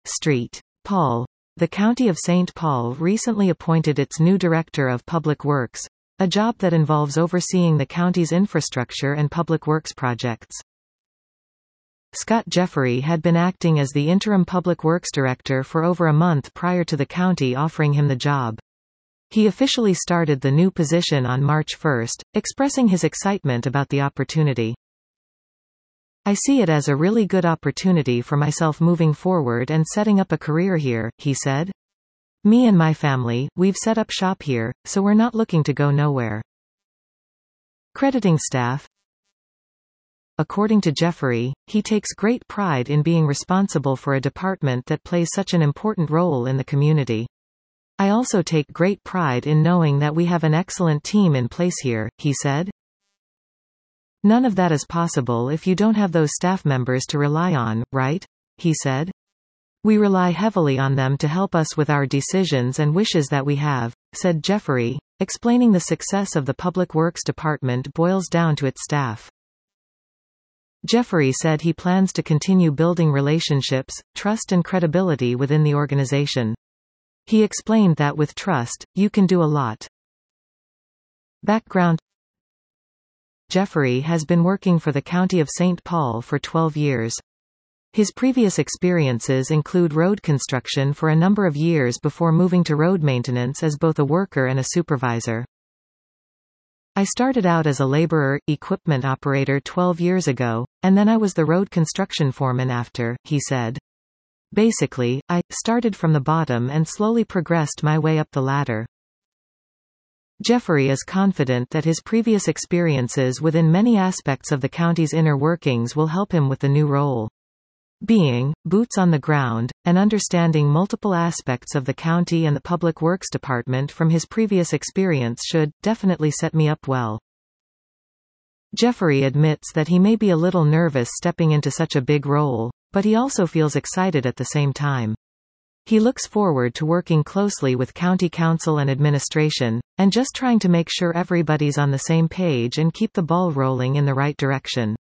St. Paul. The County of St. Paul recently appointed its new Director of Public Works, a job that involves overseeing the county's infrastructure and public works projects. Scott Jeffrey had been acting as the interim Public Works Director for over a month prior to the county offering him the job. He officially started the new position on March 1, expressing his excitement about the opportunity. "I see it as a really good opportunity for myself moving forward and setting up a career here," he said. "Me and my family, we've set up shop here, so we're not looking to go nowhere." Crediting staff. According to Jeffrey, he takes great pride in being responsible for a department that plays such an important role in the community. "I also take great pride in knowing that we have an excellent team in place here," he said. "None of that is possible if you don't have those staff members to rely on, right?" he said. "We rely heavily on them to help us with our decisions and wishes that we have," said Jeffrey, explaining the success of the Public Works Department boils down to its staff. Jeffrey said he plans to continue building relationships, trust and credibility within the organization. He explained that with trust, you can do a lot. Background. Jeffrey has been working for the County of St. Paul for 12 years. His previous experiences include road construction for a number of years before moving to road maintenance as both a worker and a supervisor. "I started out as a laborer, equipment operator 12 years ago, and then I was the road construction foreman after," he said. "Basically, I started from the bottom and slowly progressed my way up the ladder." Jeffrey is confident that his previous experiences within many aspects of the county's inner workings will help him with the new role. Being boots on the ground, and understanding multiple aspects of the county and the Public Works Department from his previous experience should definitely set me up well. Jeffrey admits that he may be a little nervous stepping into such a big role, but he also feels excited at the same time. He looks forward to working closely with county council and administration, and just trying to make sure everybody's on the same page and keep the ball rolling in the right direction.